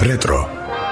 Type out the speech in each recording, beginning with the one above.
Retro.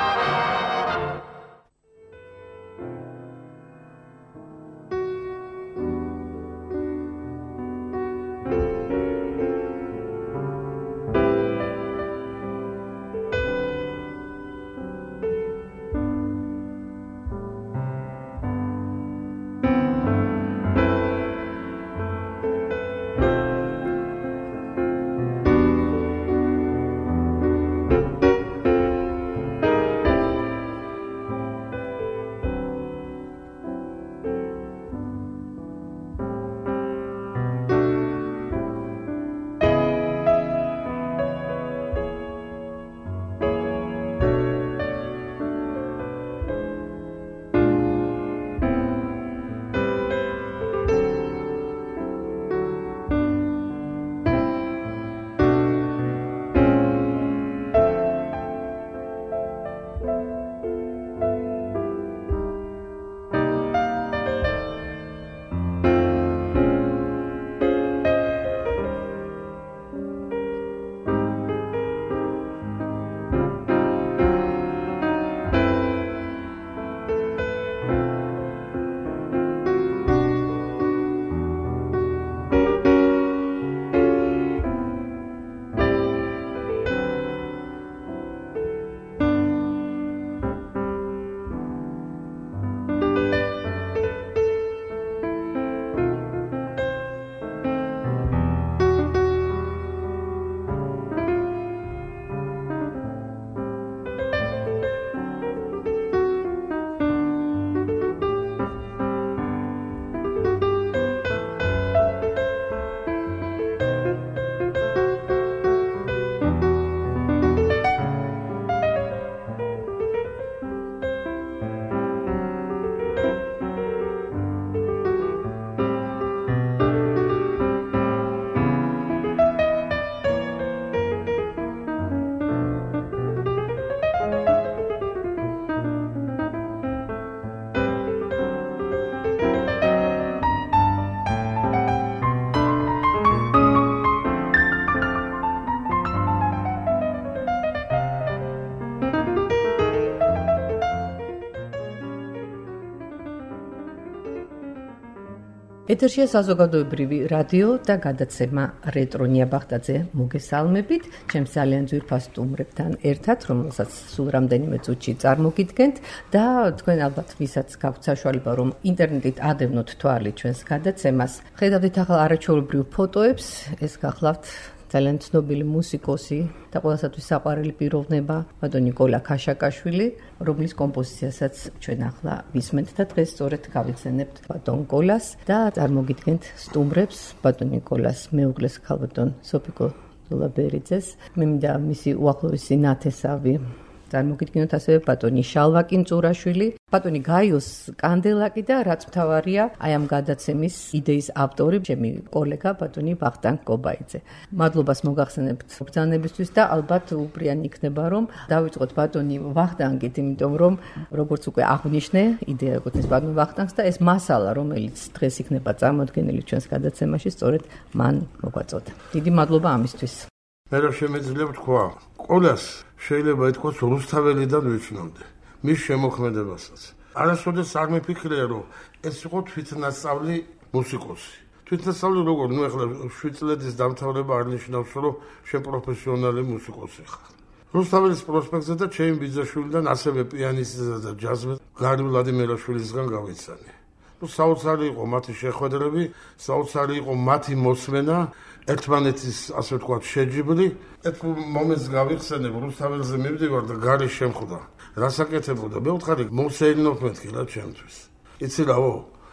ეთერშია საზოგადოებრივი რადიო და გადაცემა რეტრო ნიაბახტაძე მოგესალმებით. ჩემს ძალიან ძვირფას სტუმრებთან ერთად, რომელსაც სულ რამდენიმე წუთში წარმოგიდგენთ და თქვენ ალბათ ვისაც გაქვთ საშუალება რომ ინტერნეტით ადევნოთ თვალი ჩვენს გადაცემას. ხედავთ ახლა არაჩვეულებრივ ფოტოებს, ეს გახლავთ ძალიან ცნობილი მუსიკოსი და ყველასათვის საყვარელი პიროვნება ბატონი ნიკოლა ქაშაკაშვილი, რომლის კომპოზიციასაც ჩვენ ახლა ვისმენთ და დღეს სწორედ გავიხსენებთ ბატონ კოლას და წარმოგიდგენთ სტუმრებს ბატონ ნიკოლას მეუღლეს ქალბატონ სოფიკო ლაბერიძეს. მე მინდა მისი უახლოესი ნათესავი წარმოგიდგენოთ ასევე ბატონი შალვა კინწურაშვილი, ბატონი გაიოს კანდელაკი და რაც მთავარია, აი ამ გადაცემის იდეის ავტორი, ჩემი კოლეგა ბატონი ვახტანგ კობაიძე. მადლობას მოგახსენებთ ბრძანებისთვის და ალბათ უპრიანი იქნება რომ დავიწყოთ ბატონი ვახტანგით, იმიტომ რომ როგორც უკვე აღვნიშნე, იდეა ეკუთვნის ბატონ ვახტანგს და ეს მასალა, რომელიც დღეს იქნება წარმოდგენილი ჩვენს გადაცემაში, სწორედ მან მოგვაწოდა. დიდი მადლობა ამისთვის. მე რა შემეძლია ვთქვა, კოლას შეიძლება ითქვას რუსთაველიდან ვიცნობდი, მის შემოქმედებასაც. არასოდეს არ მიფიქრია, რომ ეს იყო თვითნასწავლი მუსიკოსი. თვითნასწავლი როგორ, ნუ ეხლა 7 წლების დამთავრება არ ნიშნავს, რომ შენ პროფესიონალი მუსიკოსი ხარ. რუსთაველის პროსპექტზე და ჩემი ბიძაშვილიდან ასევე პიანისტისა და ჯაზმენ გარი ვლადიმირაშვილისგან გავიცანი. ნუ საოცარი იყო მათი შეხვედრები, საოცარი იყო მათი მოსმენა, ერთმანეთის ასე ვთქვათ შეჯიბრი. ეს მომენტს გავიხსენებ, რუსთაველზე მივდივარ და გარი შემხვდა. რასაკეთებოდა? მე ვთხარი მოსეინოფ მეთქი რა ჩემთვის. იცი რავო,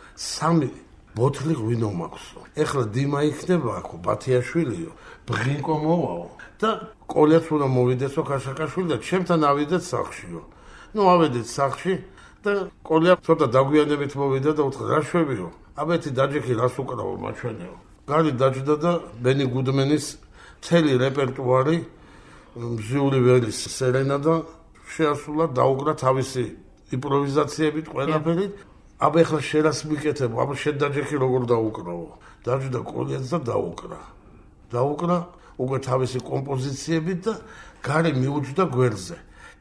3 ბოთლი ღვინო მაქვსო. ეხლა დიმა იქნება აქო, ბათიაშვილიო, ბრინკო მოვაო და კოლეც უნდა მოვიდესო ქაშაკაშვილი და ჩემთან ავიდეთ სახლშიო. ნუ ავედით სახლში და კოლია ცოტა დაგვიანებით მოვიდა და უთხრა რა შვებიო? აბეთი დაჯექი რას უკრავო მაჩვენეო. გარი დაჯდა და ბენი გუდმენის მთელი რეპერტუარი მზიული ველის სერენა და შეასრულა დაუკრა თავისი იმპროვიზაციებით ყველაფერი. აბა ეხლა შენას მიკეთებ, აბა შენ დაჯექი როგორ დაუკრავო. დაჯდა კოლიაც და დაუკრა. დაუკრა უკვე თავისი კომპოზიციებით და გარი მიუჯდა გვერდზე.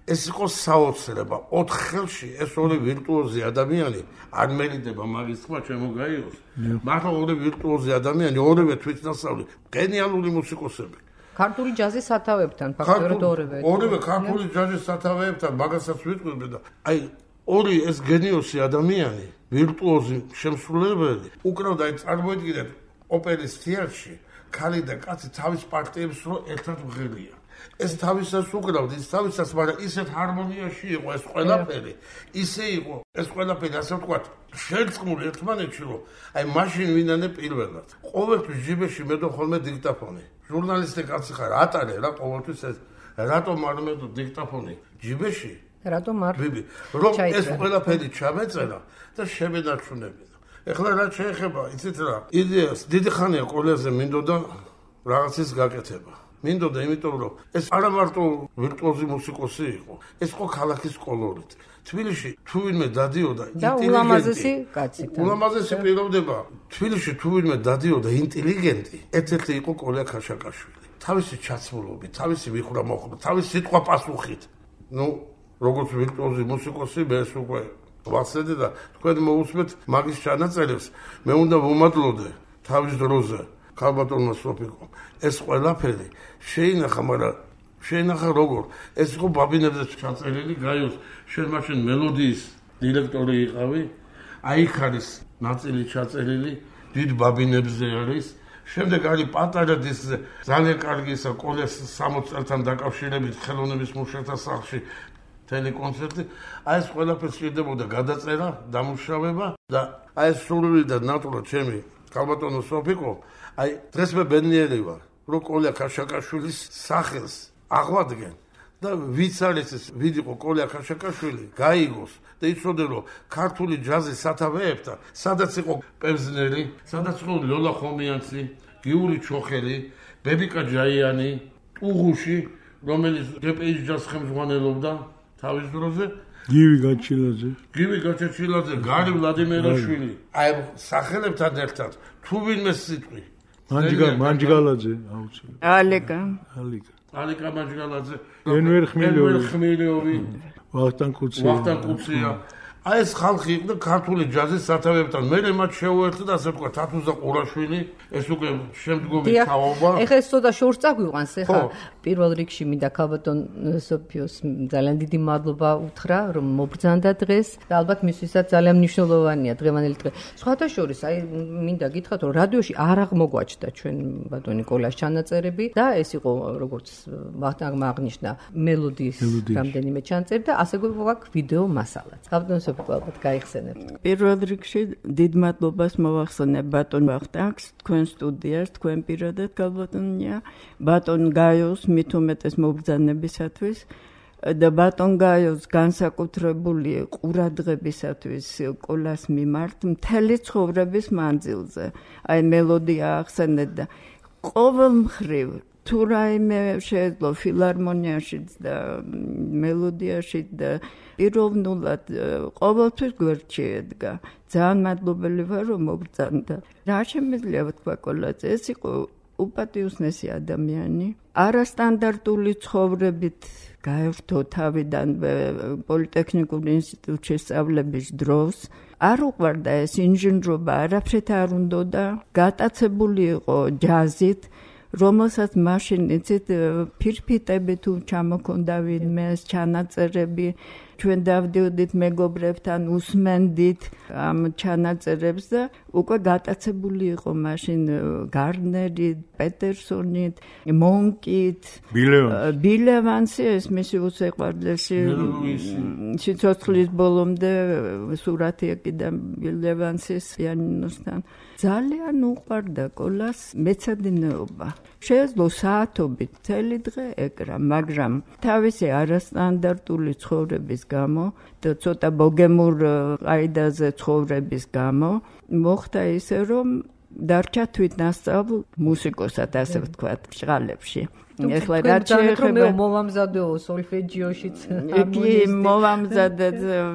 ეს იყო საოცრება. 4 ხელში ეს ორი ვირტუოზი ადამიანი არ მერიდება მაგის თქმა ჩემო გაიოს. მართლა ორი ვირტუოზი ადამიანი, ორივე თვითნასწავლი, გენიალური მუსიკოსები. ქართული ჯაზის სათავეებთან ფაქტობრივად ორივე. ორივე ქართული ჯაზის სათავეებთან მაგასაც ვიტყვი და აი ორი ეს გენიოსი ადამიანი, ვირტუოზი შემსრულებელი, უკრავდა აი წარმოიდგინეთ ოპერის თეატრში ქალი და კაცი თავის პარტიებს რო ერთად ვღერიან. ეს თავისას უკრავდა, ის თავისას, მაგრამ ისეთ ჰარმონიაში იყო ეს ყველაფერი. ისე იყო ეს ყველაფერი, ასე ვთქვათ, შერწყმული ერთმანეთში, რომ აი მაშინ ვინანე პირველად. ყოველთვის ჯიბეში მედო ხოლმე დიქტაფონი. ჟურნალისტი კაცი ხარ, ატარე რა ყოველთვის ეს რატომ არ მედო დიქტაფონი ჯიბეში? რატომ არ? რომ ეს ყველაფერი ჩამეწერა და შემენარჩუნებინა. ეხლა რა შეეხება, იცით რა, იდეას დიდი ხანია კოლეზე მინდოდა რაღაცის გაკეთება. მინდოდა იმიტომ რომ ეს არა მარტო ვირტუოზი მუსიკოსი იყო, ეს იყო ქალაქის კოლორიტი. თბილისში თუ ვინმე დადიოდა ინტელიგენტი, ულამაზესი კაცი. ულამაზესი პიროვნება. თბილისში თუ ვინმე დადიოდა ინტელიგენტი, ერთ-ერთი იყო კოლია ქაშაკაშვილი. თავისი ჩაცმულობით, თავისი მიხვრა-მოხვრა, თავისი სიტყვა-პასუხით. ნუ როგორც ვირტუოზი მუსიკოსი მე ეს უკვე ვახსენე და თქვენ მოусმეთ მაგის ჩანაწერებს. მე უნდა ვუმადლოდე თავის დროზე ქალბატონმა სოფიკომ. ეს ყველაფერი შეინახა, მაგრამ შეინახა როგორ? ეს იყო ბაბინებზე ჩაწერილი, გაიოს, შენ მაშინ მელოდიის დირექტორი იყავი, აი იქ არის ნაწილი ჩაწერილი, დიდ ბაბინებზე არის. შემდეგ არის პატარა დისკზე, ძალიან კარგი ისა კოლეს 60 წელთან დაკავშირებით ხელოვნების მუშათა სახლში ტელეკონცერტი. აი ეს ყველაფერი შეიძლება გადაწერა, დამუშავება და აი ეს სრული და ნატურა ჩემი ქალბატონო სოფიკო, აი დღეს მე ბედნიერი ვარ, რომ კოლია ქაშაკაშვილის სახელს აღვადგენ და ვიც არის ეს ვიდ იყო კოლია ქაშაკაშვილი, გაიგოს და იცოდე რომ ქართული ჯაზის სათავეებთან, სადაც იყო პევზნერი, სადაც იყო ლოლა ხომიანცი, გიული ჩოხელი, ბებიკა ჯაიანი, ტუღუში, რომელიც დპის ჯაზს ხელმძღვანელობდა თავის დროზე, გივი გაჩეჩილაძე, გარი ვლადიმერაშვილი. აი სახელებთან ერთად თუ ვინმე სიტყვი მანჯგალაძე აუცილებლად. ალიკა მანჯგალაძე, ენვერ ხმილიოვი, ვახტანგ კუცია. აი ეს ხალხი იყო ქართული ჯაზის სათავეებთან. მე მათ შეუერთდა ასე ვთქვა თათუზა ყურაშვილი, ეს უკვე შემდგომი თაობა. ეხლა ეს ცოტა შორს წაგვიყვანს, ეხლა პირველ რიგში მინდა ქალბატონ სოფიოს ძალიან დიდი მადლობა უთხრა, რომ მობრძანდა დღეს და ალბათ მისთვისაც ძალიან მნიშვნელოვანია დღევანდელი დღე. სხვათა შორის, აი მინდა გითხრათ, რომ რადიოში არ აღმოგვაჩნდა ჩვენ ბატონი კოლას ჩანაწერები და ეს იყო როგორც ვახტანგმა აღნიშნა მელოდიის რამდენიმე ჩანაწერი და ასე გვაქვს ვიდეო მასალაც. ქალბატონ ალბათ გაიხსენებთ. პირველ რიგში დიდ მადლობას მოვახსენებ ბატონ ვახტანგს, თქვენ სტუდიას, თქვენ პირადად ქალბატონია, ბატონ გაიოს მით უმეტეს მობრძანებისათვის და ბატონ გაიოს განსაკუთრებული ყურადღებისათვის კოლას მიმართ მთელი ცხოვრების მანძილზე. აი მელოდია ახსენეთ და ყოველ მხრივ თუ რაიმე შეეძლო ფილარმონიაშიც და მელოდიაშიც და პიროვნულად ყოველთვის გვერდში ედგა. ძალიან მადლობელი ვარ, რომ მობრძანდა. რა შემიძლია ვთქვა კოლაზე, ეს იყო უპატიოსნესი ადამიანი, არასტანდარტული ცხოვრებით გაერთო თავიდან პოლიტექნიკურ ინსტიტუტში სწავლების დროს. არ უყვარდა ეს ინჟინრობა, არაფრით არ უნდოდა, გატაცებული იყო ჯაზით, რომელსაც მაშინ იცით ფირფიტები თუ ჩამოქონდა ვინმეს ჩანაწერები, ჩვენ დავდიოდით მეგობრებთან, უსმენდით ამ ჩანაწერებს და უკვე გატაცებული იყო მაშინ გარნერი, პეტერსონი, მონკით, ბილევანსი, ეს მისი უსიყვარლესი სიცოცხლის ბოლომდე სურათი ეკიდა ბილევანსის პიანინოსთან. ძალიან უყვარდა კოლას მეცადინეობა. შეეძლო საათობით მთელი დღე ეკრა, მაგრამ თავისი არასტანდარტული ცხოვრების გამო და ცოტა ბოგემურ ყაიდაზე ცხოვრების გამო მოხდა ისე, რომ დარჩა თვითნასწავლ მუსიკოსად, ასე ვთქვათ, ბრჭყალებში. ეხლა რა შეეხება მოვამზადეო სოლფეჯიოშიც კი მოვამზადე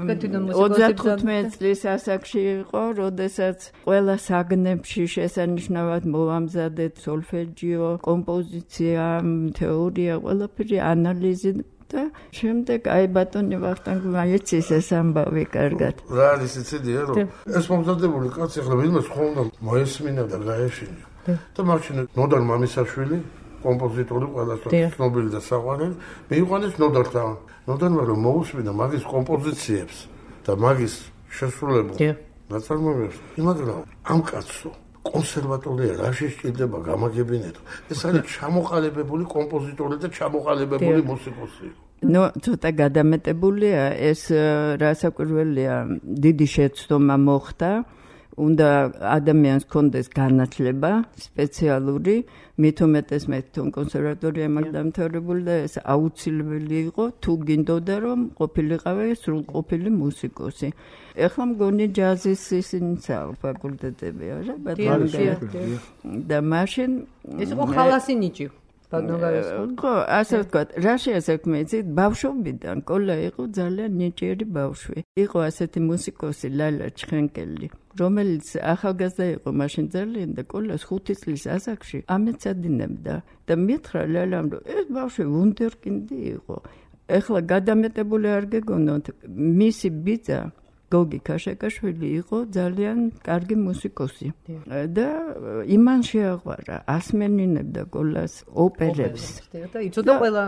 35 წლის ასაკში იყო, როდესაც ყველა საგნებში შესანიშნავად მოვამზადეთ სოლფეჯიო, კომპოზიცია, თეორია, ყველაფერი ანალიზი და შემდეგ აი ბატონი ვახტანგმა იცის ეს ამბავი კარგად. რა არის იცოდია რომ ეს მომზადებული კაცი ახლა ვინმე სხვა უნდა მოესმინა და გაეშინა. და მაშინ ნოდარ მამისაშვილი კომპოზიტორი ყველასთვის ცნობილი და საყვარელი მიიყვანეს ნოდართან. ნოდარმა რომ მოусმინა მაგის კომპოზიციებს და მაგის შესრულებულ ნაწარმოებებს, მაგრამ ამ კაცო კონსერვატორია რაში სჭირდება გამაგებინეთო. ეს არის ჩამოყალიბებული კომპოზიტორი და ჩამოყალიბებული მუსიკოსი. ნუ ცოტა გადამეტებულია ეს რასაკვირველია დიდი შეცდომა მოხდა. უნდა ადამიანს კონდეს განათლება სპეციალური, მით უმეტეს მე თვითონ კონსერვატორია მაქვს დამთავრებული და ეს აუცილებელი იყო თუ გინდოდა რომ ყოფილიყავე სრულყოფილი მუსიკოსი. ეხლა მგონი ჯაზის ისინიცა ფაკულტეტებია რა ბატონია. და მაშინ ეს იყო ხალასი ნიჭი. ხო, ასე ვთქვათ, რა შეასაქმე იცით, ბავშვობიდან კოლა იყო ძალიან ნიჭიერი ბავშვი. იყო ასეთი მუსიკოსი ლალა ჩხენკელი, რომელიც ახალგაზრდა იყო მაშინ ძალიან და კოლას 5 წლის ასაკში ამეცადინებდა და მითხრა ლალამ, რომ ეს ბავშვი ვუნდერკინდი იყო. ეხლა გადამეტებული არ გეგონოთ, მისი ბიძა გოგი ქაშაკაშვილი იყო ძალიან კარგი მუსიკოსი და იმან შეაყვარა ასმენინებდა კოლას ოპერებს და იცოდა ყველა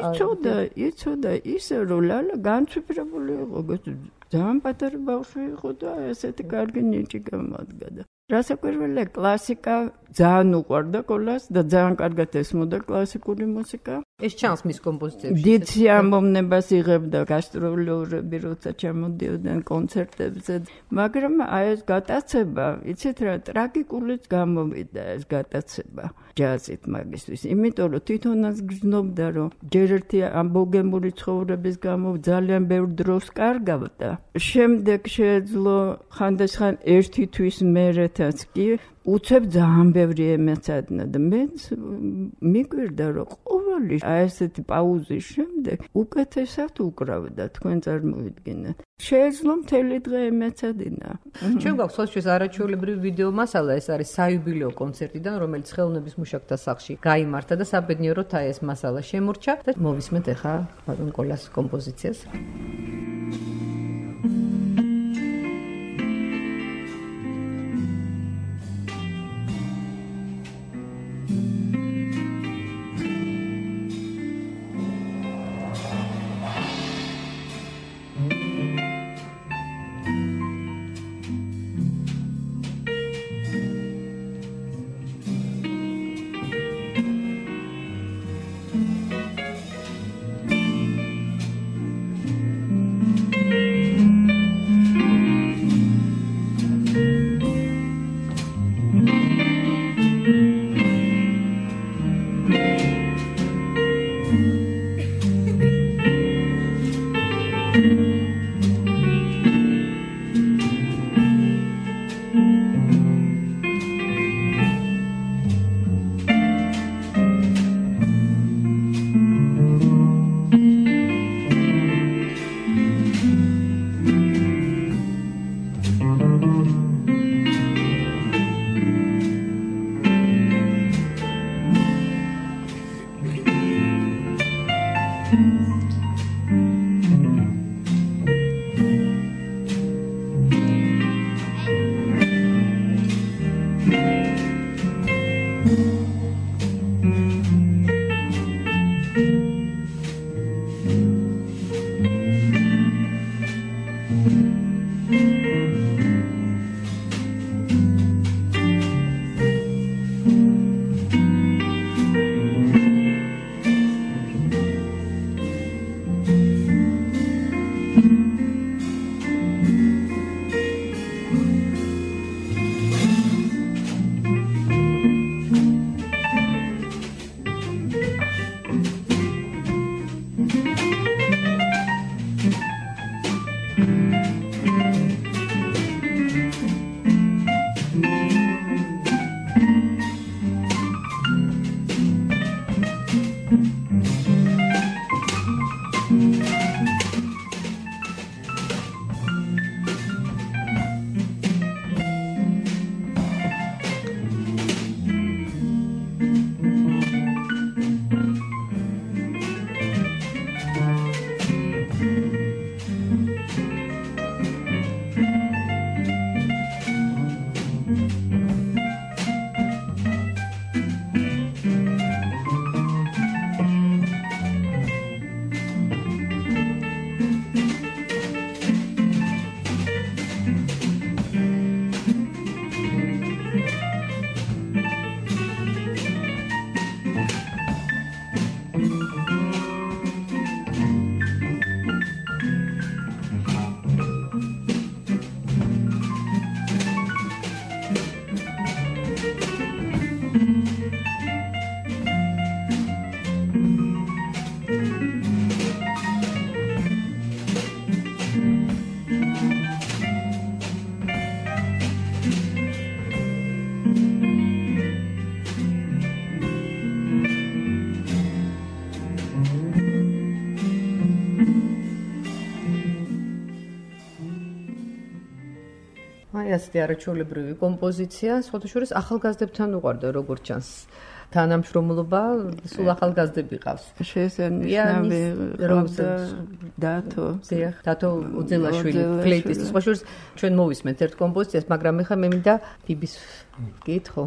იცოდა ისე რომ ლალა განცვიფრებული იყო ძალიან პატარა ბავშვი იყო და ესეთი კარგი ნიჭი გამოადგა და რასაკვირველია კლასიკა ძალიან უყვარდა კოლას და ძალიან კარგად ესმოდა კლასიკური მუსიკა. ეს ჩანს მის კომპოზიციებში. დიდ სიამოვნებას იღებდა გასტროლერები, როცა ჩამოდიოდნენ კონცერტებზე, მაგრამ აი ეს გატაცება, იცით რა, ტრაგიკულიც გამოვიდა ეს გატაცება ჯაზით მაგისტვის. იმიტომ რომ თვითონაც გრძნობდა, რომ ჯერ ერთი ამ ბოგემური ცხოვრების გამო ძალიან ბევრ დროს კარგავდა. შემდეგ შეეძლო ხანდახან ერთი თვის მერეთაც კი უცებ ძალიან ბევრი ემეცადნა და მეც მიგვირდა რომ ყოველი აი ესეთი პაუზის შემდეგ უკეთესად უკრავდა თქვენ წარმოიდგინეთ შეეძლო მთელი დღე ემეცადინა ჩვენ გვაქვს სხვათვის არაჩვეულებრივი ვიდეო მასალა ეს არის საიუბილეო კონცერტიდან რომელიც ხელოვნების მუშაკთა სახლში გაიმართა და საბედნიეროდ აი ეს მასალა შემორჩა და მოვისმენთ ახლა ბატონ კოლას კომპოზიციას აი ასეთი არაჩვეულებრივი კომპოზიცია, სხვათა შორის ახალგაზრდებთან უყვარდა როგორც ჩანს. თანამშრომლობა სულ ახალგაზრდები ყავს. შესანიშნავი დათო უძელაშვილი ფლეიტის. სხვა შორის ჩვენ მოვისმენთ ერთ კომპოზიციას, მაგრამ ეხლა მე მინდა ბიბის გითხო.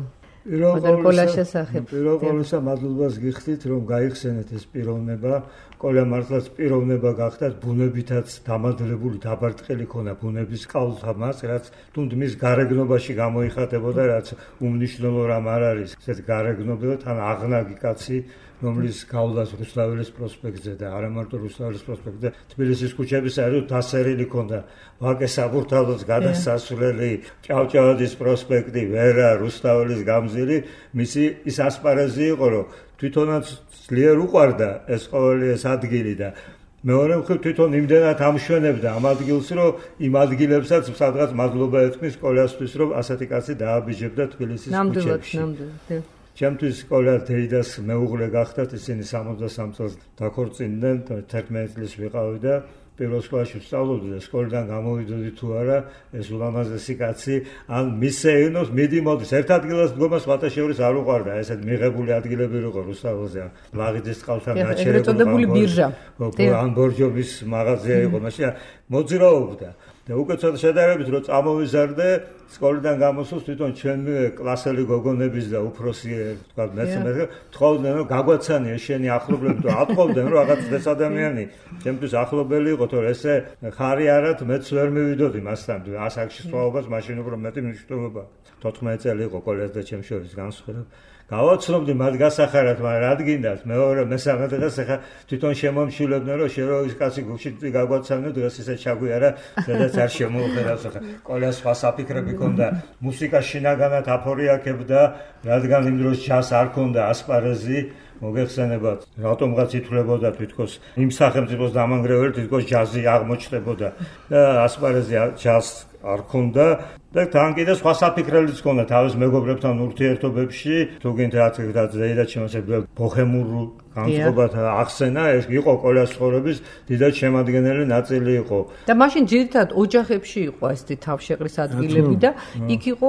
პირველ ყოვლისა მადლობას გიხდით, რომ გაიხსენეთ ეს პიროვნება. კოლია მართლაც პიროვნება გახდათ, ბუნებითაც დამადლებული, დაბარტყელი ქონა ბუნების კალთამას, რაც თუნდ მის გარეგნობაში გამოიხატებოდა, რაც უმნიშვნელო რამ არ არის. ესეთ გარეგნობა თან აღნაგი კაცი, რომლის გავლას რუსთაველის პროსპექტზე და არა მარტო რუსთაველის პროსპექტზე, თბილისის ქუჩების საერთოდ დასერილი ქონდა. ვაკე საბურთალოს გადასასვლელი, ჭავჭავაძის პროსპექტი, ვერა, რუსთაველის გამზირი, მისი ის ასპარეზი იყო, რომ თვითონაც ძლიერ უყვარდა ეს ყოველი ეს ადგილი და მეორე მხრივ თვითონ იმდენად ამშვენებდა ამ ადგილს, რომ იმ ადგილებსაც სადღაც მადლობა ეთქმის კოლიასთვის, რომ ასეთი კაცი დააბიჯებდა თბილისის ქუჩებში. ნამდვილად. ჩემთვის კოლია დეიდას მეუღლე გახდათ, ისინი 63 წელს დაქორწინდნენ, 11 წლის ვიყავი და პირველ სკოლაში ვსწავლობდი და სკოლიდან გამოვიდოდი თუ არა, ეს ულამაზესი კაცი, ან მისეინოს მიდი მოდის. ერთ ადგილას დგომა სხვათა შორის არ უყვარდა, ესეთ მიღებული ადგილები იყო რუსთაველზე, ლაღიძის წყალთან გაჩერებული ბირჟა. ან ბორჯომის მაღაზია იყო, მაშინ მოძრაობდა. და უკეთესად შედარებით რომ წამოვიზარდე სკოლიდან გამოსულს თვითონ ჩემი კლასელი გოგონების და უფროსი თქვა მეცნიერები თხოვდნენ რომ გაგვაცანია შენი ახლობლები თუ ატყობდნენ რომ რაღაც ეს ადამიანი ჩემთვის ახლობელი იყო თორე ესე ხარი არათ მეც ვერ მივიდოდი მასთან ასაკში სხვაობას მაშინ უფრო მეტი მნიშვნელობა 14 წელი იყო კოლეჯ და ჩემ შორის განსხვავება გავაცნობდი მათ გასახარად, მაგრამ რადგინდათ მეორე მესამე დღეს ახლა თვითონ შემომშილებდნენ რომ შენ რო ის კაცი გუში გაგვაცანო დღეს ისე ჩაგვიარა სადაც არ შემოუხედავს ახლა კოლას სხვა საფიქრები ქონდა მუსიკა შინაგანად აფორიაქებდა რადგან იმ დროს ჯაზს არ ქონდა ასპარეზი მოგეხსენებათ რატომღაც ითვლებოდა თვითონ იმ სახელმწიფოს დამანგრეველი თვითონ ჯაზი აღმოჩნდებოდა და ასპარეზი ჯაზს არ ქონდა და თან კიდე სხვა საფიქრებიც ქონდა თავის მეგობრებთან ურთიერთობებში თუ გინდათ და შემოსებდა ბოჰემურ განწყობათა ახსენა ეს იყო კოლას ცხოვრების დიდად შემადგენელი ნაწილი იყო და მაშინ ძირითადად ოჯახებში იყო ესეთი თავშეყრის ადგილები და იქ იყო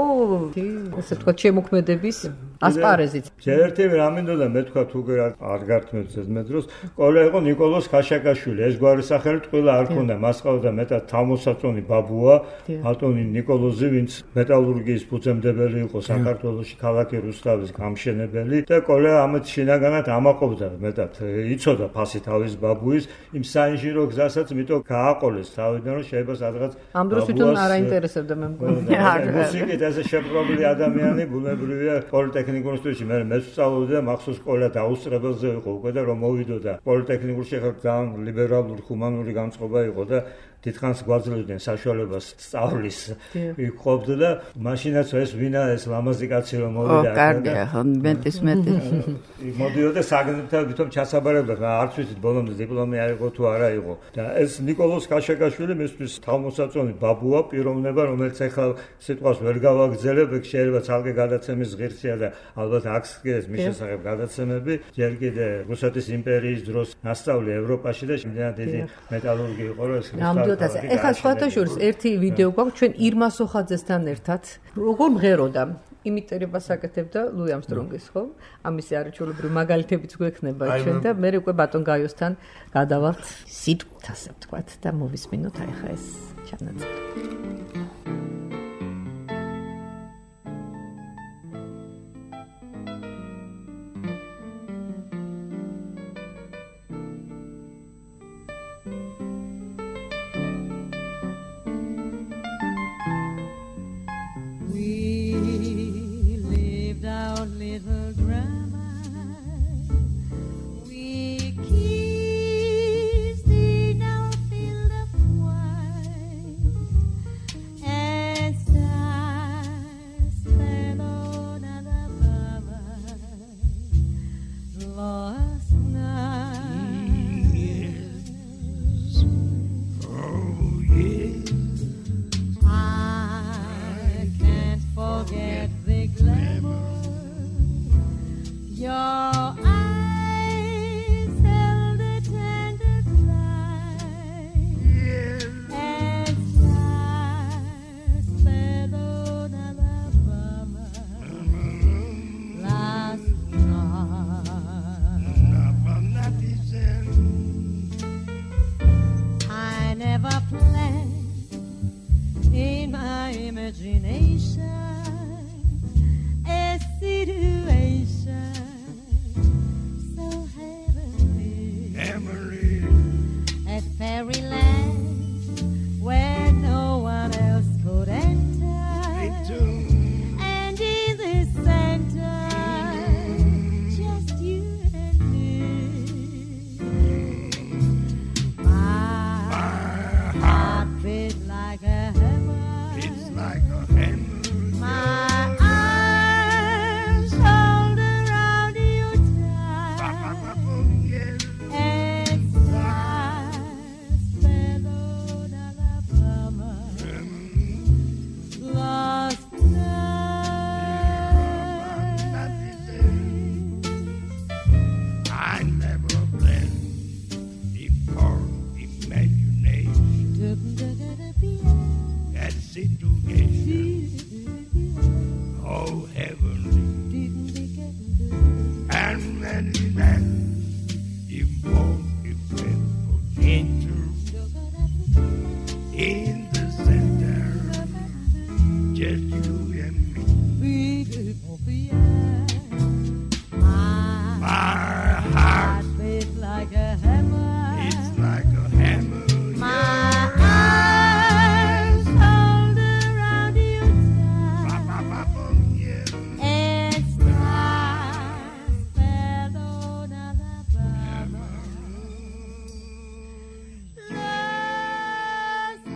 ესე თქვა შემოქმედების ასპარეზით ერთი რამინდოდა მე თქვა თუ არ გართმევთ ეს მე დროს კოლა იყო ნიკოლოზ ქაშაკაშვილი ეს გვარი სახელი ტყილა არ ქონდა მას ყავდა მეტად თავმოსაწონი ბაბუა ატონი ნიკოლოზი ვინც მეტალურგიის ფუძემდებელი იყო საქართველოში ქალაქი რუსთავის გამშენებელი და კოლა ამით შინაგანად ამაყობდა მეტად იცოდა ფასი თავის ბაბუის იმ საინჟინრო გზასაც მითო გააყოლეს თავიდან რომ შეიძლება სადღაც ამ დროს თვითონ არ აინტერესებდა მე მგონი მუსიკით ესე შეპრობილი ადამიანი ბუნებრივია პოლიტექნიკურ ინსტიტუტში მე ვსწავლობდი და მახსოვს კოლა დაუსწრებელზე იყო უკვე და რომ მოვიდოდა პოლიტექნიკურში ხარ ძალიან ლიბერალური ჰუმანური განწყობა იყო და დიდხანს გვაძლევდნენ საშუალებას სწავლის იყვობდა და მაშინაც ეს ვინა ეს ლამაზი კაცი რომ მოვიდა კარგია ხო მეტის მოდიოდა საგნებთან ვითომ ჩასაბარებდა არც ვიცით ბოლომდე დიპლომი აიღო თუ არა იყო და ეს ნიკოლოზ ქაშაკაშვილი მისთვის თავმოსაწონი ბაბუა პიროვნება რომელიც ახლა სიტყვას ვერ გავაგრძელებ ეგ შეიძლება ცალკე გადაცემის ღირსია და ალბათ აქვს ეს მის შესახებ გადაცემები ჯერ კიდე რუსეთის იმპერიის დროს ნასწავლი ევროპაში და იმდენად დიდი მეტალურგი იყო რომ ეს ეხლა სხვათა შორის ერთი ვიდეო გვაქვს ჩვენ ირმა სოხაძესთან ერთად როგორ მღეროდა იმიტირებას აკეთებდა ლუი ამსტრონგის ხო ამისი არაჩვეულებრივი მაგალითებიც გვექნება ჩვენ და მე უკვე ბატონ გაიოსთან გადავალთ სიტყვით ასე ვთქვათ და მოვისმინოთ აი ხა ეს ჩანაწერი And imagination, a situation so heavenly, a fairyland where no one else could enter, and in the center, just you and me. My heart beat like a hammer. It's like a hammer. My arms hold around you tight, and stars fell on Alabama. Lost night. I never planned before imagination that situation. Oh, heavenly. And many lands involved for enter in the center. Just you and me. My heart Beat like a hammer. is like a hammer. My arms hold around you tight, and stars fell on Alabama. Last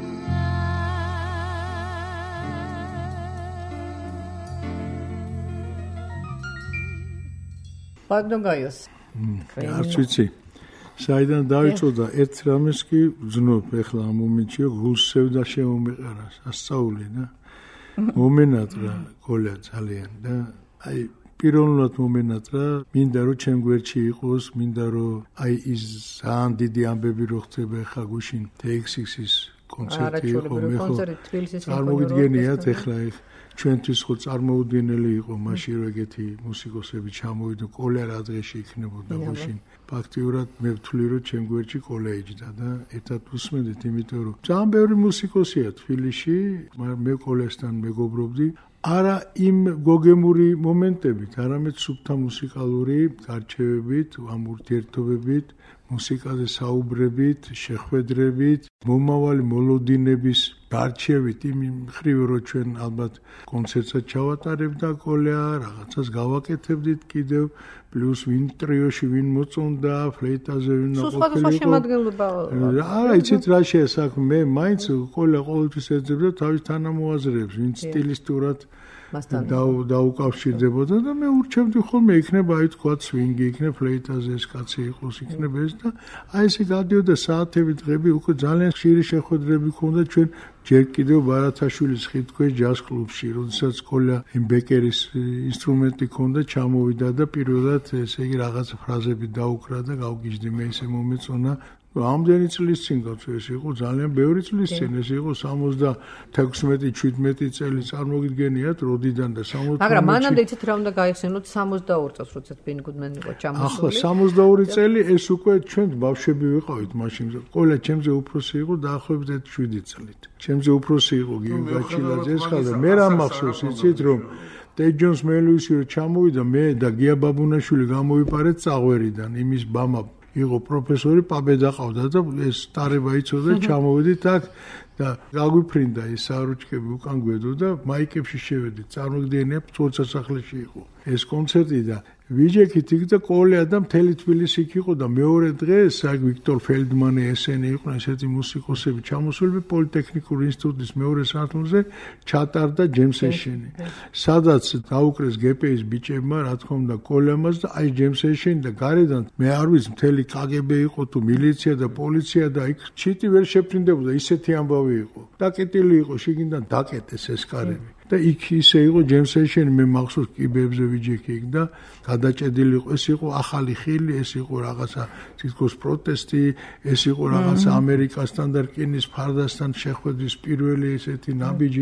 night. ბაგდოგაიოს არც ვიცი საიდან დაიწყო და ერთ რამეს კი ვზნობ ეხლა ამ მომენტში გულსევდა შემომეყარა ასწავლე და მომენატრა გოლა ძალიან და აი პირველად მომენატრა მინდა რომ ჩემ გვერდში იყოს მინდა რომ აი ის ძალიან დიდი ამბები რო ხდება ეხლა გუშინ TX6-ის კონცერტი იყო მე ხო წარმოგიდგენიათ ეხლა ჩვენთვის ხო წარმოუდგენელი იყო მაშინ რომ ეგეთი მუსიკოსები ჩამოვიდნენ კოლე რა დღეში იქნებოდა გუშინ ფაქტიურად მე ვთვლი რომ ჩემ გვერდში კოლე იჯდა და ერთად უსმენდით იმიტომ რომ ძალიან ბევრი მუსიკოსია თბილისში მე კოლესთან მეგობრობდი არა იმ გოგემური მომენტებით არამედ სუფთა მუსიკალური გარჩევებით ამ ურთიერთობებით მუსიკაზე საუბრებით, შეხვედრებით, მომავალი მოლოდინების გარჩევით იმ მხრივ რომ ჩვენ ალბათ კონცერტსაც ჩავატარებ და კოლეა რაღაცას გავაკეთებდით კიდევ პლუს ვინ ტრიოში ვინ მოწონდა ფლეიტაზე ვინ სხვადასხვა შემადგენლობა არა იცით რა შეესაქმე მე მაინც კოლე ყოველთვის ეძებდა თავის თანამოაზრეებს ვინ სტილისტურად დაუკავშირდებოდა და მე ურჩევდი ხოლმე იქნება აი თქვა სვინგი იქნება ფლეიტაზე ეს კაცი იყოს იქნება ეს და აი ესე გადიოდა საათები დღეები უკვე ძალიან ხშირი შეხვედრები ქონდა ჩვენ ჯერ კიდევ ბარათაშვილის ხიდქვეშ ჯაზ კლუბში როდესაც კოლა იმ ბეკერის ინსტრუმენტი ქონდა ჩამოვიდა და პირველად ესე იგი რაღაც ფრაზები დაუკრა და გავგიჟდი მე ესე მომეწონა ამდენი წლის წინ გაწევ ეს იყო ძალიან ბევრი წლის წინ ეს იყო 76-17 წელი წარმოგიდგენიათ როდიდან და 70 მაგრამ მანამდე იცით რა უნდა გაიხსენოთ 62 წელს როდესაც ბენ გუდმენი იყო ჩამოსული ახლა 62 წელი ეს უკვე ჩვენ ბავშვები ვიყავით მაშინ ყველა ჩემზე უფროსი იყო დაახლოებით 7 წლით ჩემზე უფროსი იყო გიუგაჩილაძე ეს ხალხი მე რა მახსოვს იცით რომ ტეჯონს მელუისი რომ ჩამოვიდა მე და გია ბაბუნაშვილი გამოვიპარეთ წაღვერიდან იმის ბამა იყო პროფესორი პაბედა ყავდა და ეს ტარება იცოდა ჩამოვედით აქ და გაგვიფრინდა ეს სარუჩკები უკან გვედო და მაიკებში შევედით წარმოგიდგენია ფწორცასახლეში იყო ეს კონცერტი და ვიჯექით იქ და კოლეა და მთელი თბილისი იქ იყო და მეორე დღეს აი ვიქტორ ფელდმანი ესენი იყვნენ ესეთი მუსიკოსები ჩამოსულები პოლიტექნიკური ინსტიტუტის მეორე სართულზე ჩატარდა ჯემ სეშენი სადაც დაუკრეს გპ-ის ბიჭებმა რა თქმა უნდა კოლემას და აი ჯემ სეშენი და გარედან მე არ ვიცი მთელი კგბ იყო თუ მილიცია და პოლიცია და იქ ჩიტი ვერ შეფრინდებოდა ისეთი ამბავი იყო დაკეტილი იყო შიგნიდან დაკეტეს ეს კარები და იქ ისე იყო ჯემ სეშენი მე მახსოვს კიბებზე ვიჯექი იქ და გადაჭედილი იყო ეს იყო ახალი ხილი ეს იყო რაღაცა თითქოს პროტესტი ეს იყო რაღაცა ამერიკასთან და რკინის ფარდასთან შეხვედრის პირველი ესეთი ნაბიჯი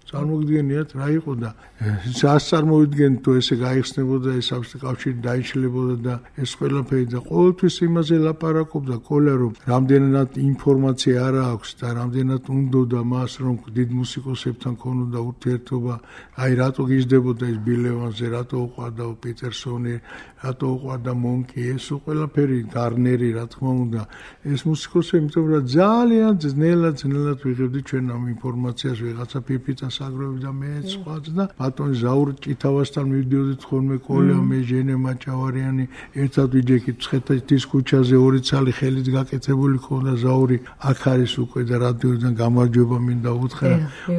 წარმოგიდგენიათ რა იყო და სას წარმოვიდგენთ თუ ესე გაიხსნებოდა ეს საბჭოთა კავშირი დაიშლებოდა და ეს ყველაფერი და ყოველთვის იმაზე ლაპარაკობდა კოლა რომ რამდენად ინფორმაცია არ აქვს და რამდენად უნდოდა მას რომ დიდ მუსიკოსებთან ქონოდა ურთიერთობა აი რატო გიждდებოდა ეს ბილევანზე რატო უყვარდა პიტერსონი რატო უყვარდა მონკი ეს ყველაფერი გარნერი რა თქმა უნდა ეს მუსიკოსები იმიტომ რომ ძალიან ძნელად ვიღებდი ჩვენ ამ ინფორმაციას ვიღაცა ფიფიტას აგროვებდა და მე სხვაც და ბატონ ზაურ ჭითავასთან მივდიოდით ხოლმე კოლია მე ჟენე მაჭავარიანი ერთად ვიჯექით ცხეთეთის ქუჩაზე ორი ცალი ხელით გაკეთებული ქონდა ზაური აქ არის უკვე და რადიოდან გამარჯვება მინდა უთხრა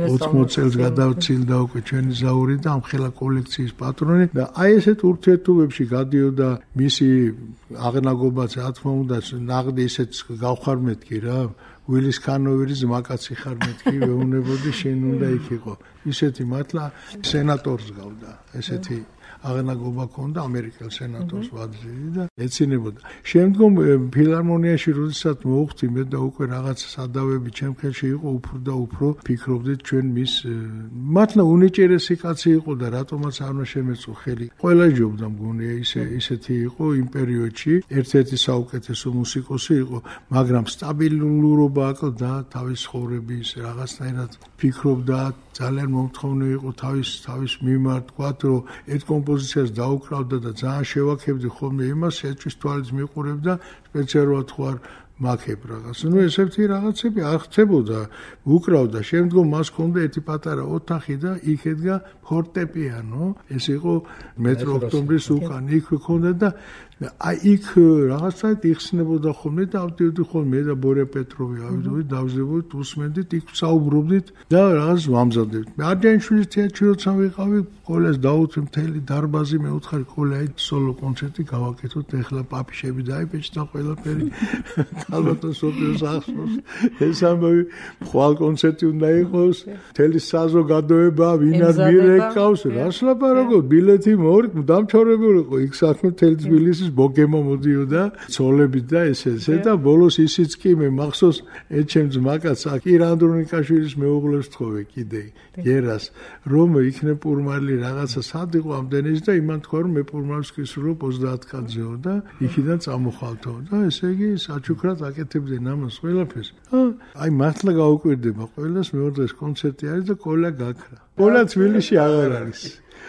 80 წელს გადავცილდა უკვე ჩვენი ზაური და ამ ხელა კოლექციის პატრონი და აი ესეთ ურთიერთობებში გადიოდა მისი აღნაგობაც რა თქმა უნდა ნაღდი ისეთ გავხარ მეთქი რა ვილის კანოვერის მაკაცი ხარ მეთქი ვეუბნებოდი შენ უნდა იქ იყო ისეთი მართლა სენატორს გავდა ესეთი აღნაგობა ქონდა ამერიკელ სენატორს ვაძირი და ეცინებოდა შემდგომ ფილარმონიაში როდესაც მოვხვდი მე და უკვე რაღაც სადავები ჩემ ხელში იყო უფრო და უფრო ფიქრობდით ჩვენ მის მართლა უნიჭერესი კაცი იყო და რატომაც არ შემეწო ხელი ყველა ჯობდა მგონია ისეთი იყო იმ პერიოდში ერთ-ერთი საუკეთესო მუსიკოსი იყო მაგრამ სტაბილურობა აკლდა თავის ხოვრების რაღაცნაირად ფიქრობდა ძალიან მომთხოვნე იყო თავის მიმართ თქვათ რომ ერთ კომპოზიციას დაუკრავდა და ძალიან შევაქებდი ხოლმე იმას ეჭვის თვალის მიყურებდა სპეციალურად ხوار მაქებ რაღაც. ნუ ესეთი რაღაცები არ ხდებოდა. უკრავდა, შემდგომ მას ჰქონდა ერთი პატარა ოთახი და იქ ედგა ფორტეპიანო. ეს იყო მეტრო ოქტომბრის უკან იქ ჰქონდა და აი იქ რაღაცა იხსნებოდა ხოლმე და ავდიოდი ხოლმე და ბორე პეტროვი ავიდოდი დავზდებოდი უსმენდით იქ საუბრობდით და რაღაც ვამზადებთ. მე არჯანიშვილის თეატრში როცა ვიყავი კოლას დაუწვი მთელი დარბაზი მე უთხარი კოლა აი სოლო კონცერტი გავაკეთოთ ეხლა პაპიშები დაიბეჭდა ყველაფერი ალბათ სოფიოს ახსოვს ეს ამბავი ხვალ კონცერტი უნდა იყოს მთელი საზოგადოება ვინ არ მირეკავს რას ლაპარაკობ ბილეთი მორი დამჩორებული იყო იქ საქმე მთელი თბილისი ბოგემა მოდიოდა ცოლებით და ესე და ბოლოს ისიც კი მე მახსოვს ეჩემს მაკაც აკირა ანდრონიკაშვილის მეუღლეს თხოვე კიდე გერას რომ იქნებ პურმალი რაღაცა სად იყო ამდენიც და იმან თქვა რომ მე პურმალს ვისრულობ 30 კაცზეო და იქიდან წამოხალთო და ესე იგი საჩუქრად აკეთებდნენ ამას ყველაფერს აი მართლა გაუკვირდება ყველას მეორე დღეს კონცერტი არის და კოლა გაქრა კოლა თბილისში აღარ არის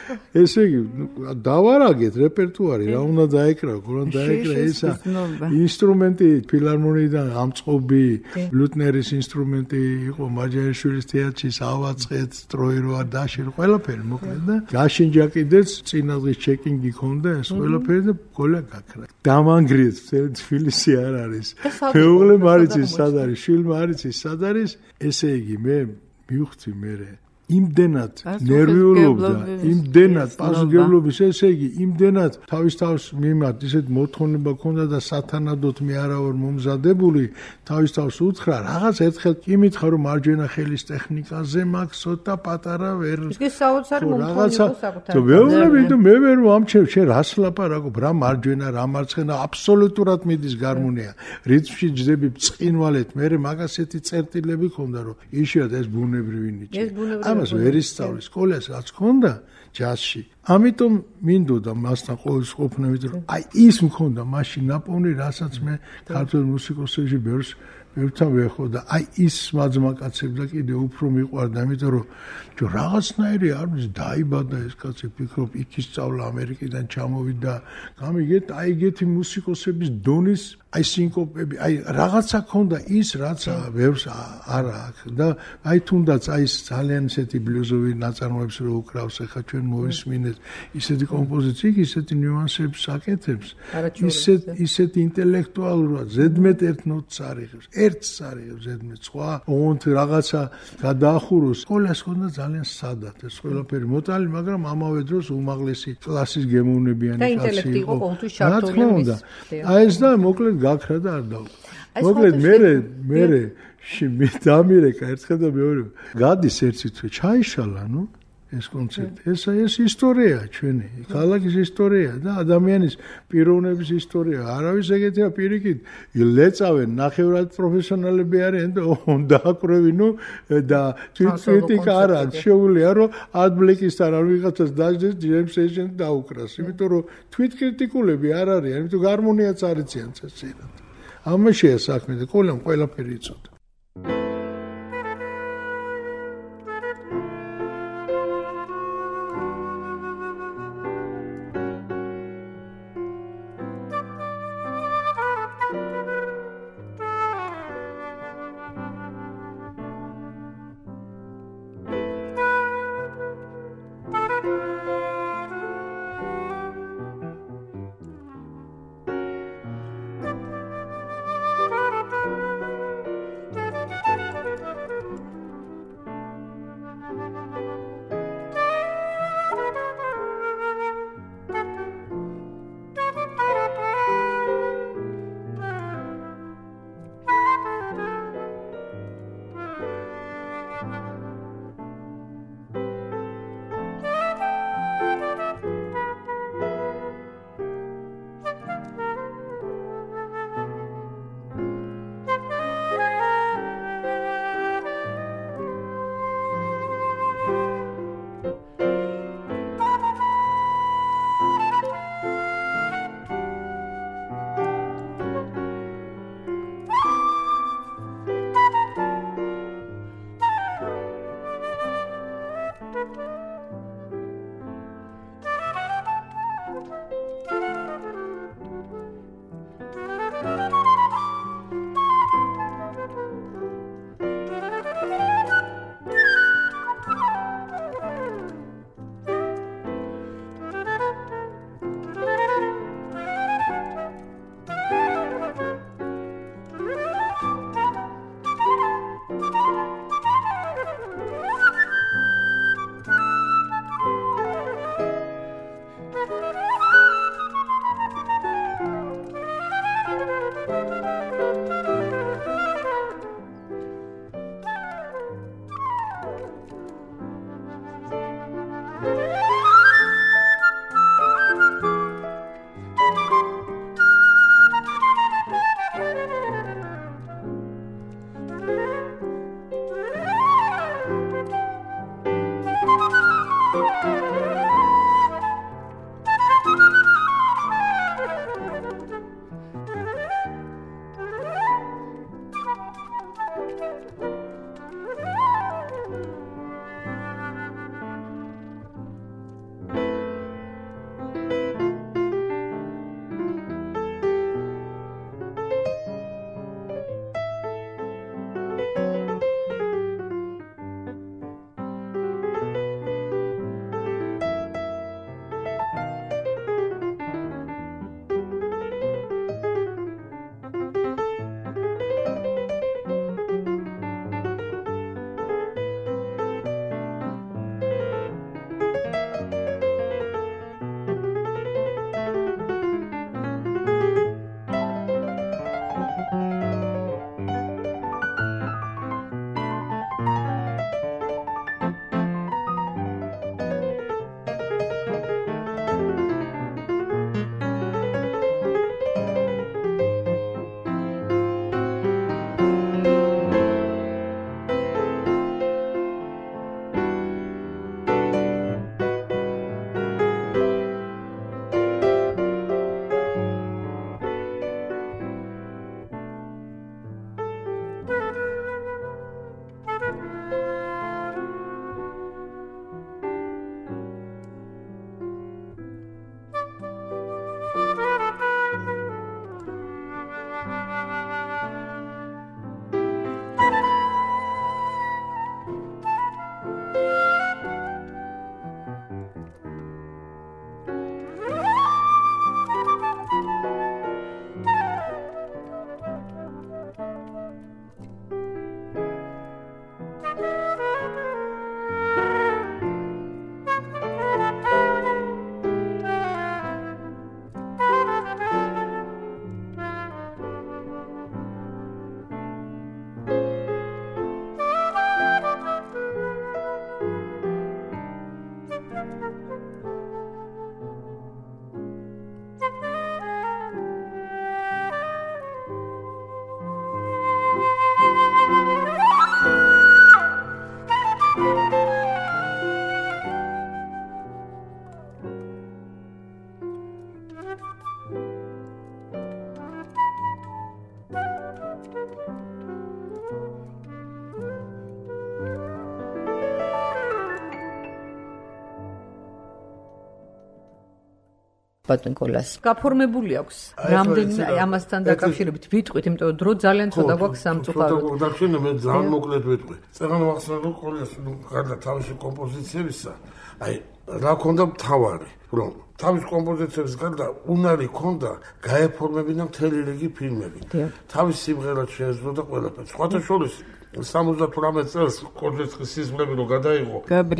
ესე იგი დავარაგეთ რეპერტუარი რა უნდა დაეკრა გორან დაეკრა ესა ინსტრუმენტი ფილარმონიიდან ამწყობი ლუტნერის ინსტრუმენტი იყო მაჯანიშვილის თეატრში ავაწყეთ სტროიროა დაშენ ყველაფერი მოკლედ და გაშინჯა კიდეც წინადღის ჩეკინგი ქონდა ეს ყველაფერი და გოლა გაქრა დამანგრიეთ თბილისი არ არის მეუღლე მარიცის სად არის შვილმა არიცის სად არის ესე იგი მე მივხვდი მე იმდენად ნერვიულობდა, იმდენად პასუხისმგებლობის, ესე იგი, იმდენად თავის მიმართ ისეთ მოთხოვნება ჰქონდა და სათანადოდ მე არა ვარ მომზადებული, თავის უთხრა, რაღაც ერთხელ კი მითხრა რომ მარჯვენა ხელის ტექნიკაზე მაქვს ცოტა პატარა ვერ. ის საოცარი მომთხოვნა საკუთარ. ვეუბნები და მე ვერ ვამჩევ, შენ რას ლაპარაკობ, რა მარჯვენა, რა მარცხენა, აბსოლუტურად მიდის გარმონია. რიტმში ჯდები წყინვალეთ, მე მაგასეთი წერტილები ჰქონდა რომ იშვიათ ეს ბუნებრივი ნიჭი. ამას ვერ ისწავლის სკოლას რაც ჰქონდა ჯაზში. ამიტომ მინდოდა მასთან ყოველს ყოფნა, ვიდრე აი ის მქონდა მაშინ ნაპოვნი, რასაც მე ქართულ მუსიკოსებში ბევრთან ვეხოდა. აი ის მაძმა კაცები და კიდე უფრო მიყვარდა, იმიტომ რომ რაღაცნაირი არ ვიცი დაიბადა ეს კაცი, ფიქრობ იქ ისწავლა ამერიკიდან ჩამოვიდა. გამიგეთ, აი ეგეთი მუსიკოსების დონის აი სინკოპები, აი რაღაცა ქონდა ის რაც ბევრს არა აქვს და აი თუნდაც აი ძალიან ისეთი ბლუზოვი ნაწარმოებს რო უკრავს, ახლა ჩვენ მოვისმინეთ ისეთი კომპოზიციები, ისეთი ნიუანსებს აკეთებს, ისეთ ინტელექტუალურად ზედმეტ ერთ ნოტს არიღებს, ერთს არიღებს ზედმეტ, სხვა ოღონდ რაღაცა გადაახუროს. სკოლას ქონდა ძალიან სადად ეს ყველაფერი მოტალი, მაგრამ ამავე დროს უმაღლესი კლასის გემოვნებიანი კაცი იყო. და ინტელექტი იყო ყოველთვის ჩართული. აი ეს და მოკლედ გაქრა და არ დაუკვირდა. მოკლედ მე დამირეკა ერთხელ და მეორე გადის ერთი თვე ჩაიშალა, ნუ ეს კონცერტი. ეს ისტორია ჩვენი, ქალაქის ისტორია და ადამიანის პიროვნების ისტორია. არავის ეგეთია პირიქით, ლეწავენ ნახევრად პროფესიონალები არიან და დააკრევინო და კრიტიკა არა შეუძლია რომ ადბლეკისთან არ ვიღაცას დაждდეს ჯეიმს ეიჟენს დაუკრას. იმიტომ რომ თვითკრიტიკულები არ არიან, იმიტომ გარმონიაც არ იციან წესიერად. ამაშია საქმე და კოლამ ყველაფერი იცოდა. ბატონ კოლას გაფორმებული აქვს რამდენიმე ამასთან დაკავშირებით ვიტყვით, იმიტომ რომ დრო ძალიან ცოტა გვაქვს სამწუხაროდ. დაქშენე მე ძალიან მოკლედ ვიტყვი. წერან ვახსენებ რომ კოლას გარდა თავისი კომპოზიციებისა, აი რა ქონდა მთავარი, რომ თავის კომპოზიციების გარდა უნარი ქონდა გაეფორმებინა მთელი რიგი ფილმები. თავის სიმღერად შეეძლო და ყველაფერი. სხვათა შორის 78 წელს კოძეცხის სიზმრები რო გადაიღო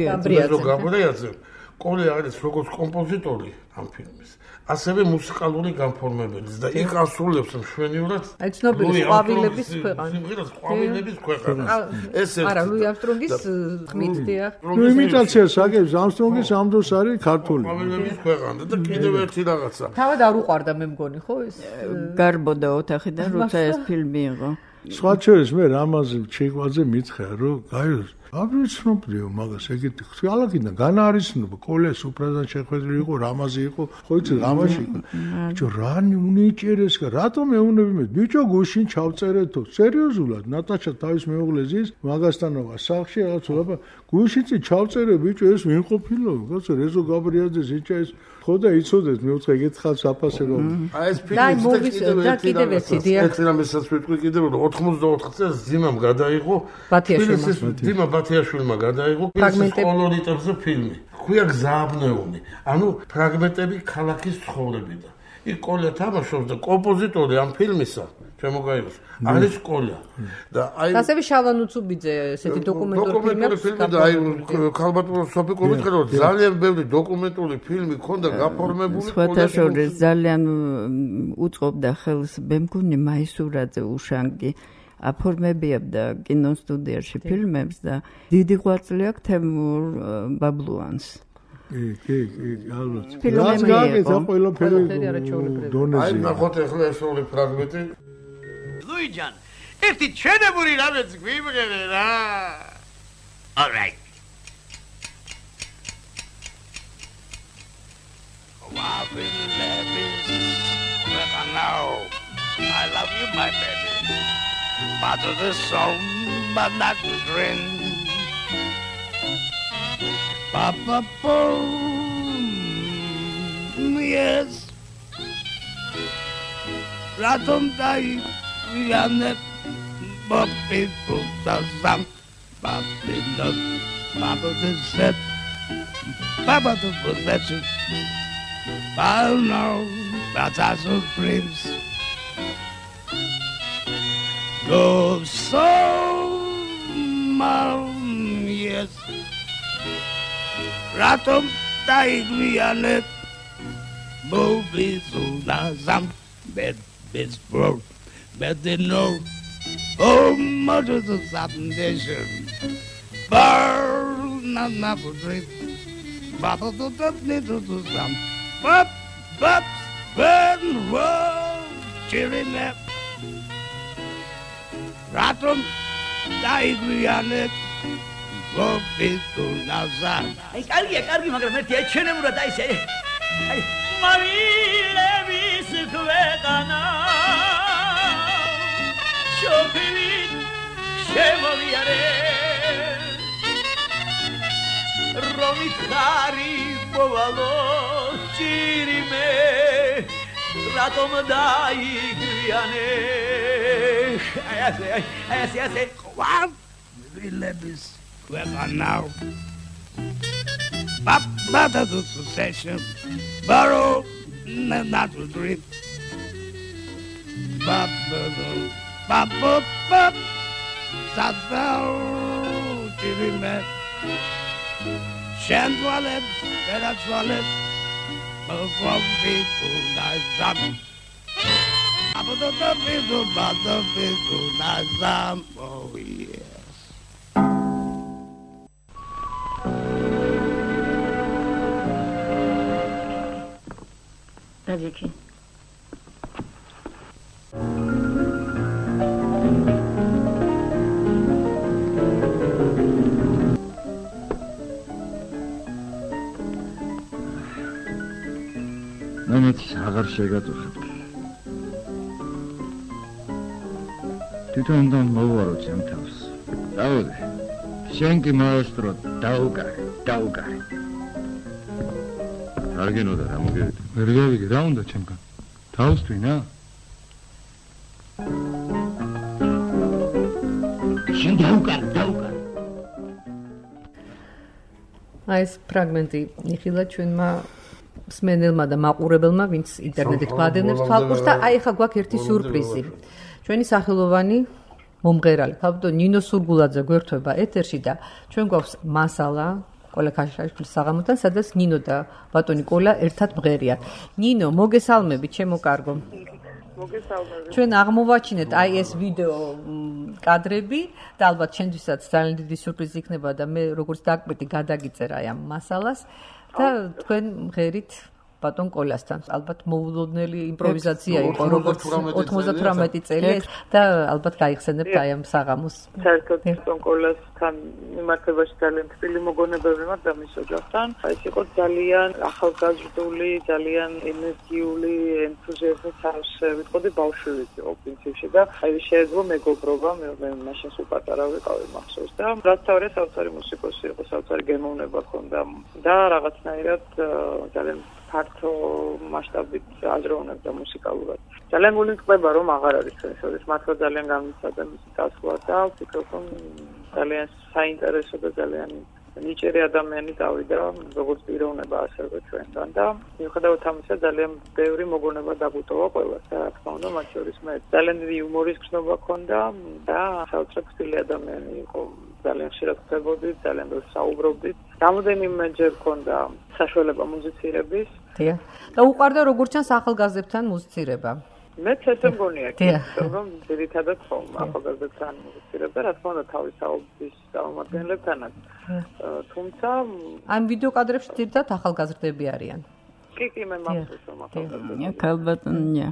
გაბრიაძე კოლე არის როგორც კომპოზიტორი ამ ფილმის, ასევე მუსიკალური განფორმებელიც და იქ ასრულებს მშვენივრად აი ცნობილი ყვავილების ქვეყანა. სიმღერას ყვავილების ქვეყანა. ეს არა, ლუი ამსტრონგის ხმით დიახ. იმიტაციას აკეთებს ამსტრონგის ამ დროს არის ქართული. ყვავილების ქვეყანა და კიდევ ერთი რაღაცა. თავად არ უყვარდა მე მგონი ხო ეს? გარბოდა ოთახიდან როცა ეს ფილმი იყო. სხვა შორის მე რამაზ ჩიკვაძე მითხრა რომ გაიოს აბიცნობდიო მაგას ეგეთი ხალხიდან განარისნობა კოლეს უბრალოდ შეხვედრი იყო რამაზი იყო ხო იცი რამაში ბიჭო რანი უნიჭერეს რატომ ეუნები მე ბიჭო გუშინ ჩავწერეთო სერიოზულად ნატაშა თავის მეუღლეს ის მაგასთანობა სახში რაღაც ვლაბა გუშინი ჩავწერე ბიჭო ეს ვინ ყოფილო კაცო რეზო გაბრიაძეს იჭა ეს ხო და იცოდეთ მე ვთქვა ეგეთ ხალხს აფასებო აი ეს ფილმი კიდევ ერთი დიახ ეს რამესაც ვიტყვი კიდევ 84 წელს ძიმამ გადაიღო ძიმა ბათიაშვილმა გადაიღო ფილმის კოლორიტებზე ფილმი ქვია გზააბნეული ანუ ფრაგმენტები ქალაქის ცხოვრებიდან იქ კოლე თამაშობს და კომპოზიტორი ამ ფილმისა შემოგაიღოს არის კოლე და აი ასევე შალვა ნუცუბიძე ესეთი დოკუმენტური ფილმი და აი ქალბატონო სოფიკოვიც ხედავ ძალიან ბევრი დოკუმენტური ფილმი ქონდა გაფორმებული სხვათა შორის ძალიან უწყობდა ხელს მე მგონი მაისურაძე უშანგი აფორმებიებდა კინოსტუდიაში ფილმებს და დიდი ღვაწლი აქვს თემურ ბაბლუანს. კი, ალბათ. რაც გააკეთა ყველაფერი დონეზე. აი ნახოთ ახლა ეს ორი ფრაგმენტი. ლუიჯან, ერთი ჩვენებური რამეც გვიმღერე რა. All right. I love you, my baby. Part of the song, but not the dream. Papa, yes. Ratom dai, yanet, Bobby Putazam, Bobby Nut, Papa the set, Papa the possession. I know that's our supremes. Go so yes. Ratom taigrianet, Bobby Zunazam, bed is broke, bed they know. Oh, mothers of subnation, burn not for drink. Baba to the little to some, bop, burn, roll, cheering up. Ratom, taigrianet, Bobby Zunazam. Ay, cargi, მაგრამ ერთი ეჩენებურად აი ესე. Ay, მამილების ქვეყანა. შოფილი შემოვიარე. რომი ხარი მოვალო ჭირიმე. რატომ დაიგრიანე? აი ასე. What? Mამილების ქვეყანა. Baba to succession, borrow, not to drink. Baba, Sadao, Chirimet, Shan toilet, better toilet, from people like that. About the people, like that. Oh, yeah. Tadiki. ნამეც აღარ შეგატეხებ. თვითონ და მოვარო ჩემ თავს. დაუდე. შენ კი მაესტრო დაუგარე. არ გენოდა რა მოგივიდე. ვერ გავიგე რა უნდა ჩემგან. დავსვინა? შენ დაუკარ. აი ეს ფრაგმენტი იხილა ჩვენმა მსმენელმა და მაყურებელმა, ვინც ინტერნეტით გვადევნებს თვალყურს და აი ხა გვაქვს ერთი სიურპრიზი. ჩვენი სახელოვანი მომღერალი, თავდო ნინო სურგულაძე გვერდება ეთერში და ჩვენ გვაქვს მასალა კოლა ქაშაშვილის საღამოთან, სადაც ნინო და ბატონი კოლა ერთად მღერიან. ნინო, მოგესალმებით, ჩემო კარგო. მოგესალმებით. ჩვენ აღმოვაჩინეთ აი ეს ვიდეო კადრები და ალბათ ჩვენთვისაც ძალიან დიდი სიურპრიზი იქნება და მე როგორც დაკვირდი გადაგიწერა აი ამ მასალას და თქვენ მღერით ბატონ კოლასთან. ალბათ მოულოდნელი იმპროვიზაცია იყო როგორც 98 წელი და ალბათ გაიხსენებთ აი ამ საღამოს. საერთოდ ბატონ კოლასთან მიმართებაში ძალიან თბილი მოგონებები მაქვს და მის ოჯახთან. ეს იყო ძალიან ახალგაზრდული, ძალიან ენერგიული, ენთუზიაზმით ვიტყოდი ბავშვებიც იყო პრინციპში და აი შეეძლო მეგობრობა, მე მაშინ სულ პატარა ვიყავი მახსოვს და რაც თავი საოცარი მუსიკოსი იყო, საოცარი გემოვნება ჰქონდა და რაღაცნაირად ძალიან ფართო მასშტაბით აზროვნებდა მუსიკალურად. ძალიან გულისხმობა რომ აღარ არის ეს მართლა ძალიან გამიცადა მისი დასვლა და ვფიქრობ რომ ძალიან საინტერესო და ძალიან ნიჭიერი ადამიანი დავიდა როგორც პიროვნება ასევე ჩვენგან და მიუხედავად ამისა ძალიან ბევრი მოგონება დაგვიტოვა ყველას და რა თქმა უნდა მათ შორის მე ძალიან დიდი იუმორის გრძნობა ჰქონდა და საოცრად ხილი ადამიანი იყო ძალიან ხშირად ხდებოდით ძალიან ბევრ საუბრობდით რამოდენიმეჯერ ჰქონდა საშუალება მუსიცირების და უყვარდა როგორც ჩანს ახალგაზრდებთან მუსიცირება მე ცოტა მგონია რომ ძირითადად ხომ ახალგაზრდებთან მუსიცირება რა თქმა უნდა თავის საუბრის წარმომადგენლებთანაც თუმცა ამ ვიდეო კადრებში ძირითადად ახალგაზრდები არიან კი მე მახსოვს რომ ახალგაზრდები ქალბატონია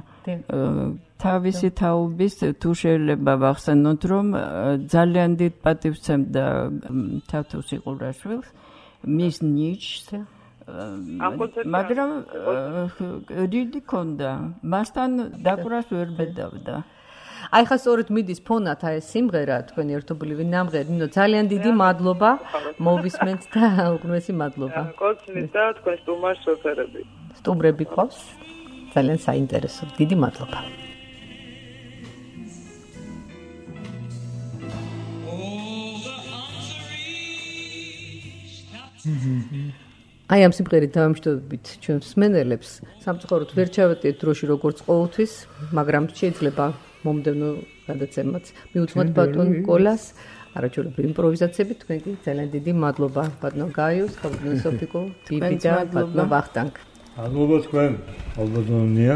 თავისი თაობის თუ შეიძლება ვახსენოთ რომ ძალიან დიდ პატივს სცემდა თავთუს იყურაშვილს მის ნიჭს მაგრამ დიდი ქონდა მასთან დაკვრას ვერ ბედავდა აი ხა სწორედ მიდის ფონად აი ეს სიმღერა თქვენი ერთობლივი ნამღერი ნინო ძალიან დიდი მადლობა მოვისმენთ და უგუნესი მადლობა კოცნის და თქვენ სტუმარს სოფერები სტუმრები ყავს ძალიან საინტერესო დიდი მადლობა აი ამ სიმღერით დავამშვიდობებით ჩვენ მსმენელებს სამწუხაროდ ვერ ჩავეტიეთ დროში როგორც ყოველთვის მაგრამ შეიძლება მომდევნო გადაცემაც მიუძღოთ ბატონ კოლას არაჩვეულებრივი იმპროვიზაციებით თქვენ კი ძალიან დიდი მადლობა ბატონ გაიოს ბატონ სოფიკო ბიბი და ბატონ ვახტანგ მადლობა თქვენ ალბათონია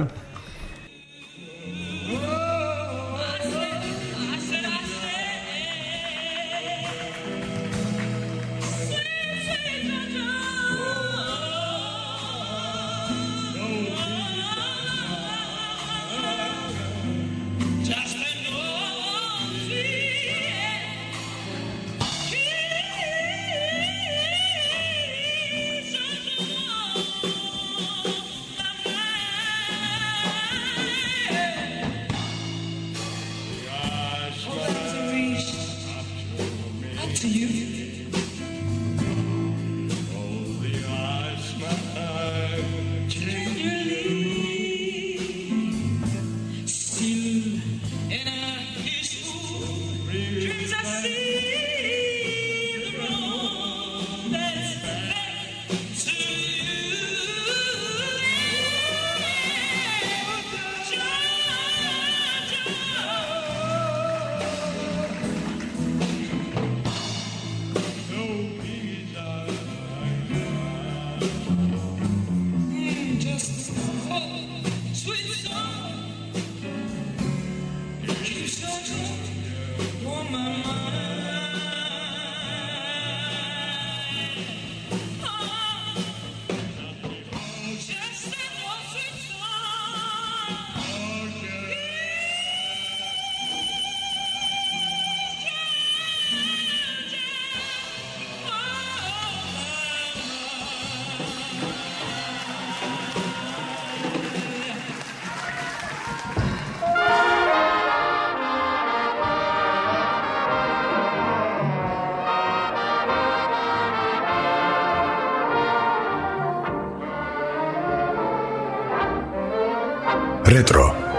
Retro